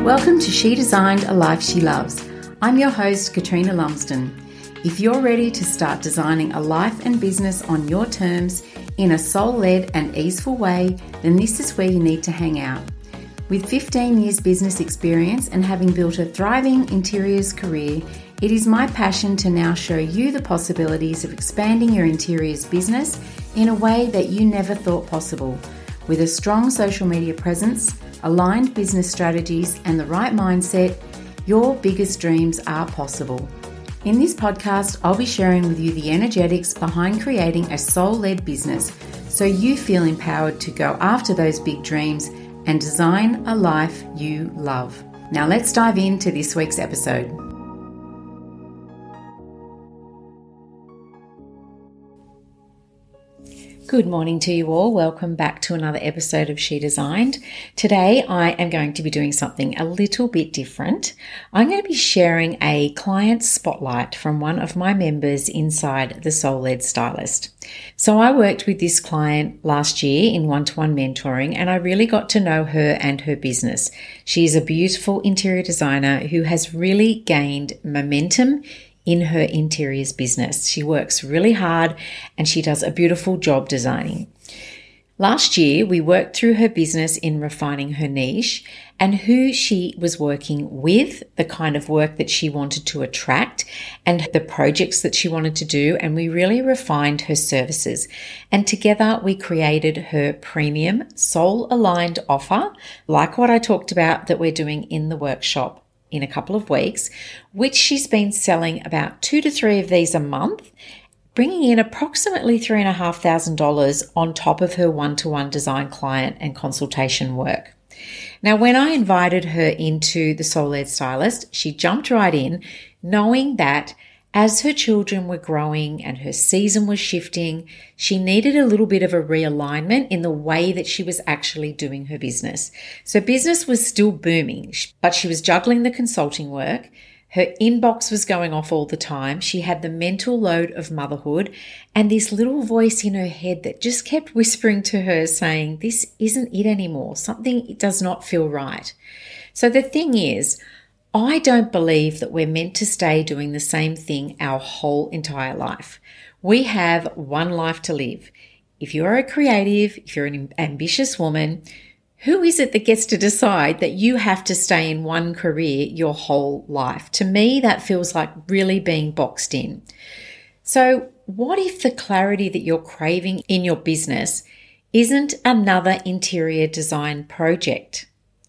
Welcome to She Designed a Life She Loves. I'm your host, Katrina Lumsden. If you're ready to start designing a life and business on your terms in a soul-led and easeful way, then this is where you need to hang out. With 15 years business experience and having built a thriving interiors career, it is my passion to now show you the possibilities of expanding your interiors business in a way that you never thought possible. With a strong social media presence, aligned business strategies, and the right mindset, your biggest dreams are possible. In this podcast, I'll be sharing with you the energetics behind creating a soul-led business so you feel empowered to go after those big dreams and design a life you love. Now let's dive into this week's episode. Good morning to you all. Welcome back to another episode of She Designed. Today I am going to be doing something a little bit different. I'm going to be sharing a client spotlight from one of my members inside the Soul Led Stylist. So I worked with this client last year in one-to-one mentoring, and I really got to know her and her business. She is a beautiful interior designer who has really gained momentum in her interiors business. She works really hard and she does a beautiful job designing. Last year, we worked through her business in refining her niche and who she was working with, the kind of work that she wanted to attract and the projects that she wanted to do. And we really refined her services. And together we created her premium soul-aligned offer, like what I talked about that we're doing in the workshop in a couple of weeks, which she's been selling about 2 to 3 of these a month, bringing in approximately $3,500 on top of her one-to-one design client and consultation work. Now, when I invited her into the Soul Led Stylist, she jumped right in, knowing that as her children were growing and her season was shifting, she needed a little bit of a realignment in the way that she was actually doing her business. So business was still booming, but she was juggling the consulting work. Her inbox was going off all the time. She had the mental load of motherhood and this little voice in her head that just kept whispering to her saying, this isn't it anymore. Something does not feel right. So the thing is, I don't believe that we're meant to stay doing the same thing our whole entire life. We have one life to live. If you're a creative, if you're an ambitious woman, who is it that gets to decide that you have to stay in one career your whole life? To me, that feels like really being boxed in. So what if the clarity that you're craving in your business isn't another interior design project?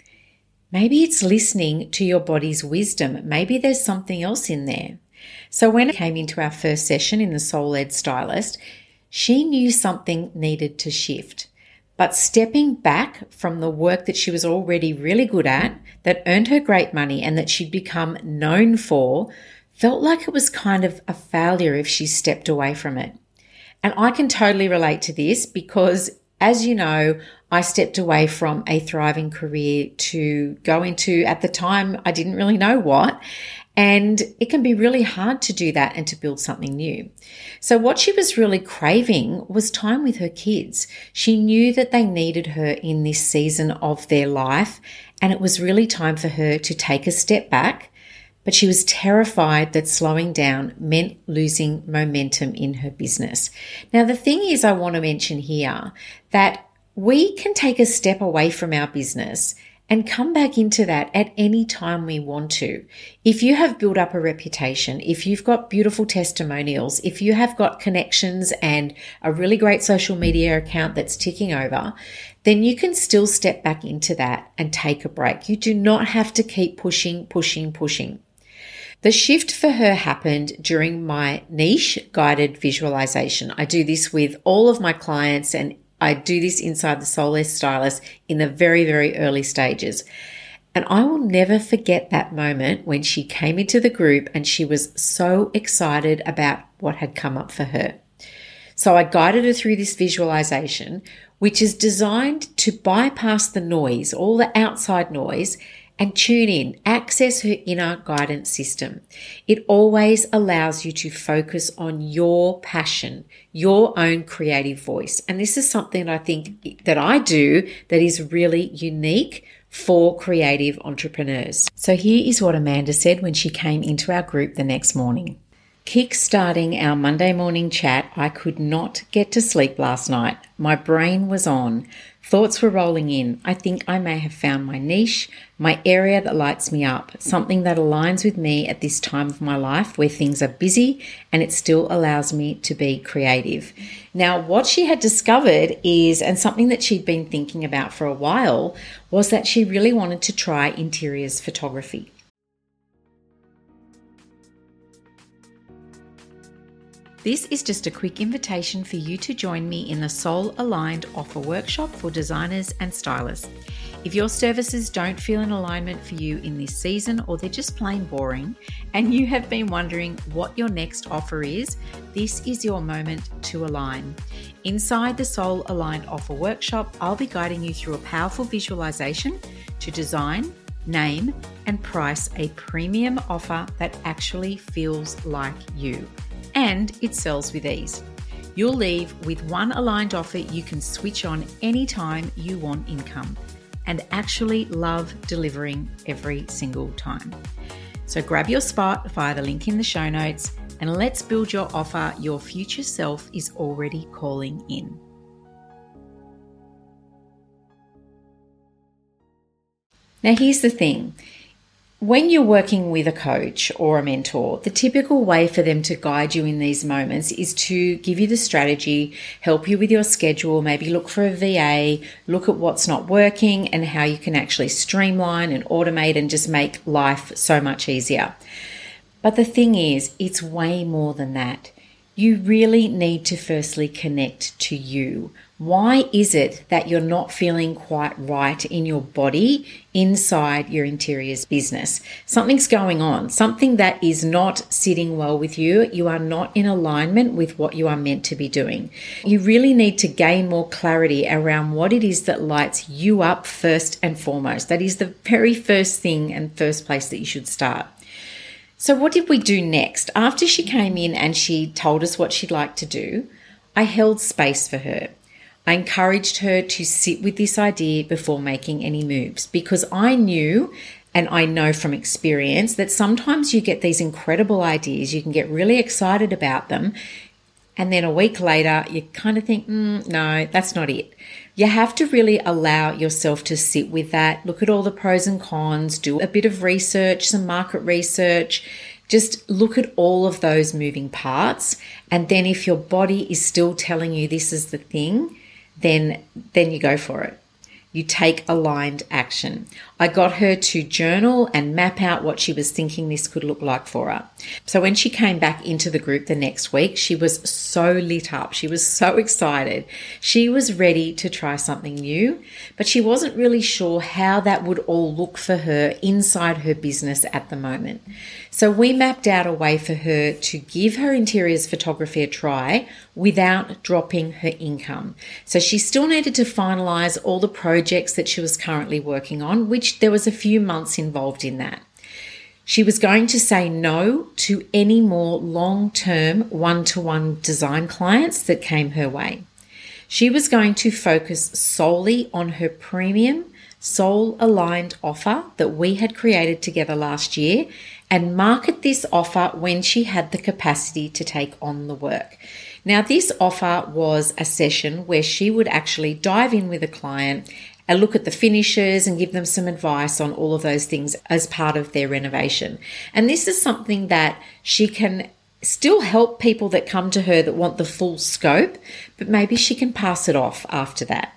Maybe it's listening to your body's wisdom. Maybe there's something else in there. So when I came into our first session in the Soul Led Stylist, she knew something needed to shift. But stepping back from the work that she was already really good at, that earned her great money and that she'd become known for, felt like it was kind of a failure if she stepped away from it. And I can totally relate to this because, as you know, I stepped away from a thriving career to go into, at the time, I didn't really know what. And it can be really hard to do that and to build something new. So what she was really craving was time with her kids. She knew that they needed her in this season of their life, and it was really time for her to take a step back. But she was terrified that slowing down meant losing momentum in her business. Now, the thing is, I want to mention here that we can take a step away from our business and come back into that at any time we want to. If you have built up a reputation, if you've got beautiful testimonials, if you have got connections and a really great social media account that's ticking over, then you can still step back into that and take a break. You do not have to keep pushing. The shift for her happened during my niche guided visualization. I do this with all of my clients, and I do this inside the Soul Led Stylist in the very, very early stages. And I will never forget that moment when she came into the group and she was so excited about what had come up for her. So I guided her through this visualization, which is designed to bypass the noise, all the outside noise, and tune in, access her inner guidance system. It always allows you to focus on your passion, your own creative voice. And this is something I think that I do that is really unique for creative entrepreneurs. So here is what Amanda said when she came into our group the next morning. Kickstarting our Monday morning chat, I could not get to sleep last night. My brain was on. Thoughts were rolling in. I think I may have found my niche, my area that lights me up, something that aligns with me at this time of my life where things are busy and it still allows me to be creative. Now, what she had discovered is, and something that she'd been thinking about for a while, was that she really wanted to try interiors photography. This is just a quick invitation for you to join me in the Soul Aligned Offer Workshop for designers and stylists. If your services don't feel in alignment for you in this season, or they're just plain boring, and you have been wondering what your next offer is, this is your moment to align. Inside the Soul Aligned Offer Workshop, I'll be guiding you through a powerful visualization to design, name, and price a premium offer that actually feels like you. And it sells with ease. You'll leave with one aligned offer you can switch on anytime you want income and actually love delivering every single time. So grab your spot via the link in the show notes and let's build your offer your future self is already calling in. Now here's the thing. When you're working with a coach or a mentor, the typical way for them to guide you in these moments is to give you the strategy, help you with your schedule, maybe look for a VA, look at what's not working and how you can actually streamline and automate and just make life so much easier. But the thing is, it's way more than that. You really need to firstly connect to you. Why is it that you're not feeling quite right in your body inside your interiors business? Something's going on, something that is not sitting well with you. You are not in alignment with what you are meant to be doing. You really need to gain more clarity around what it is that lights you up first and foremost. That is the very first thing and first place that you should start. So what did we do next? After she came in and she told us what she'd like to do, I held space for her. I encouraged her to sit with this idea before making any moves because I knew and I know from experience that sometimes you get these incredible ideas, you can get really excited about them, and then a week later you kind of think, no, that's not it. You have to really allow yourself to sit with that, look at all the pros and cons, do a bit of research, some market research, just look at all of those moving parts. And then if your body is still telling you this is the thing, then you go for it. You take aligned action. I got her to journal and map out what she was thinking this could look like for her. So when she came back into the group the next week, she was so lit up. She was so excited. She was ready to try something new, but she wasn't really sure how that would all look for her inside her business at the moment. So we mapped out a way for her to give her interiors photography a try without dropping her income. So she still needed to finalize all the projects that she was currently working on, which there was a few months involved in that. She was going to say no to any more long-term one-to-one design clients that came her way. She was going to focus solely on her premium soul-aligned offer that we had created together last year and market this offer when she had the capacity to take on the work. Now, this offer was a session where she would actually dive in with a client and look at the finishes and give them some advice on all of those things as part of their renovation. And this is something that she can still help people that come to her that want the full scope, but maybe she can pass it off after that.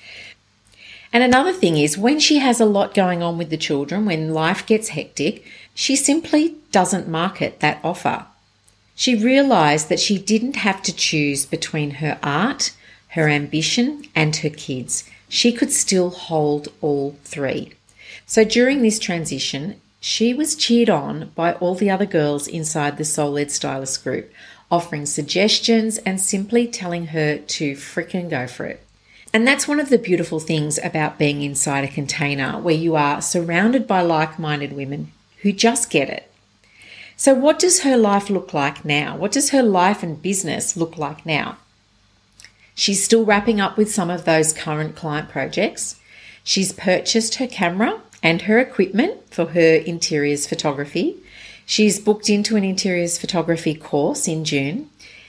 And another thing is when she has a lot going on with the children, when life gets hectic, she simply doesn't market that offer. She realized that she didn't have to choose between her art, her ambition, and her kids. She could still hold all three. So during this transition, she was cheered on by all the other girls inside the Soul Led Stylist group, offering suggestions and simply telling her to frickin' go for it. And that's one of the beautiful things about being inside a container where you are surrounded by like-minded women who just get it. So what does her life look like now? What does her life and business look like now? She's still wrapping up with some of those current client projects. She's purchased her camera and her equipment for her interiors photography. She's booked into an interiors photography course in June.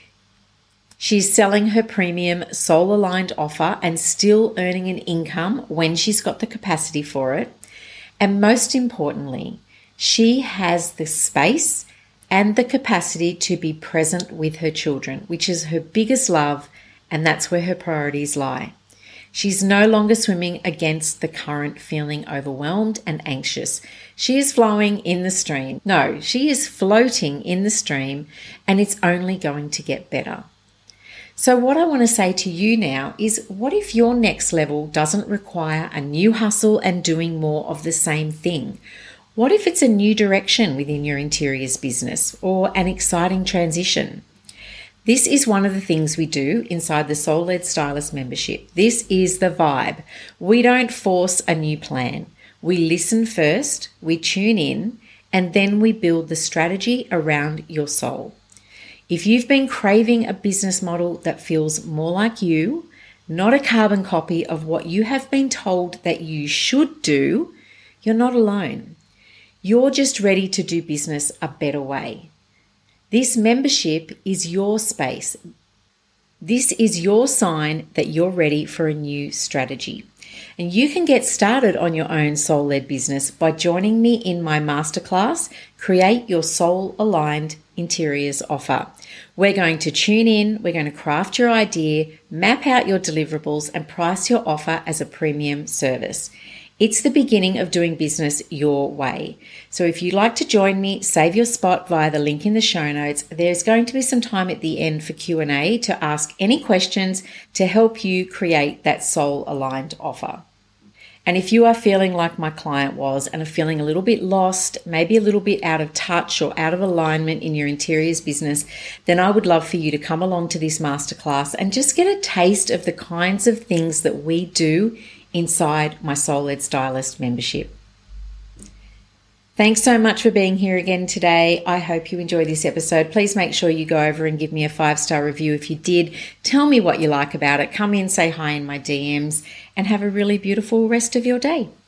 She's selling her premium soul-aligned offer and still earning an income when she's got the capacity for it. And most importantly, she has the space and the capacity to be present with her children, which is her biggest love, and that's where her priorities lie. She's no longer swimming against the current, feeling overwhelmed and anxious. She is flowing in the stream. No, she is floating in the stream, and it's only going to get better. So what I want to say to you now is, what if your next level doesn't require a new hustle and doing more of the same thing? What if it's a new direction within your interiors business or an exciting transition? This is one of the things we do inside the Soul Led Stylist membership. This is the vibe. We don't force a new plan. We listen first, we tune in, and then we build the strategy around your soul. If you've been craving a business model that feels more like you, not a carbon copy of what you have been told that you should do, you're not alone. You're just ready to do business a better way. This membership is your space. This is your sign that you're ready for a new strategy. And you can get started on your own soul-led business by joining me in my masterclass, Create Your Soul-Aligned Interiors Offer. We're going to tune in, we're going to craft your idea, map out your deliverables, and price your offer as a premium service. It's the beginning of doing business your way. So if you'd like to join me, save your spot via the link in the show notes. There's going to be some time at the end for Q&A to ask any questions to help you create that soul-aligned offer. And if you are feeling like my client was and are feeling a little bit lost, maybe a little bit out of touch or out of alignment in your interiors business, then I would love for you to come along to this masterclass and just get a taste of the kinds of things that we do inside my Soul Led Stylist membership. Thanks so much for being here again today. I hope you enjoyed this episode. Please make sure you go over and give me a 5-star review if you did. Tell me what you like about it. Come in, say hi in my DMs, and have a really beautiful rest of your day.